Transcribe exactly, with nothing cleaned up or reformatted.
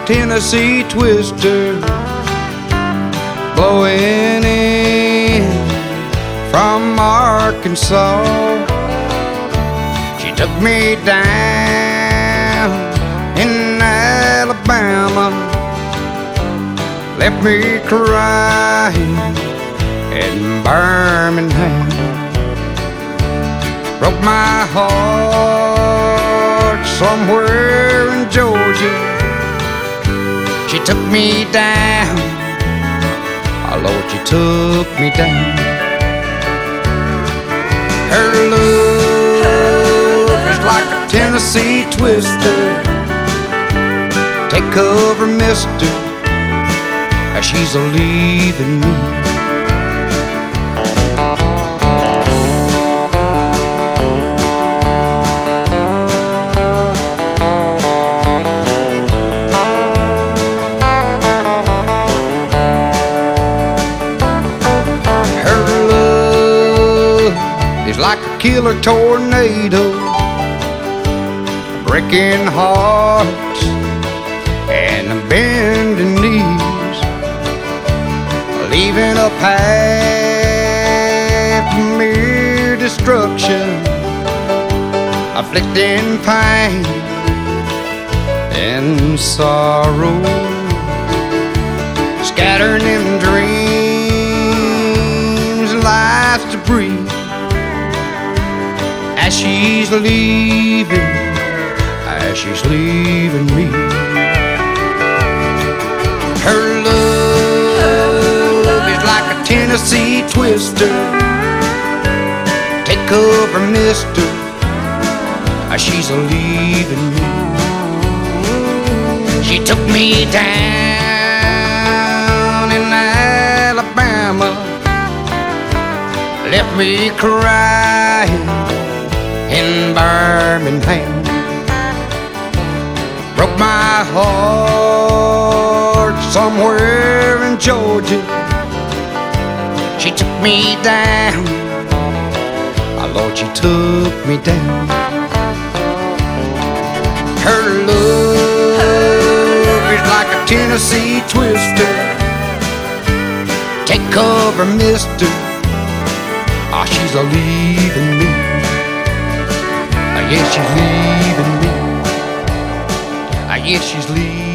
Tennessee twister blowing in from Arkansas. She took me down in Alabama, left me crying in Birmingham, broke my heart somewhere in Georgia. She took me down, oh Lord, she took me down. Her love is like a Tennessee twister. Take cover, mister, as she's a-leaving me. Like a killer tornado, breaking hearts and bending knees, leaving a path of mere destruction, afflicting pain and sorrow, scattering them dreams, life's debris. As she's leaving, as she's leaving me. Her love is like a Tennessee twister. Take cover, mister, as she's leaving me. She took me down in Alabama, left me crying in Birmingham, broke my heart somewhere in Georgia. She took me down, oh Lord, she took me down. Her love is like a Tennessee twister. Take cover, mister, oh, she's a-leaving me. I guess she's leaving me. I guess she's leaving.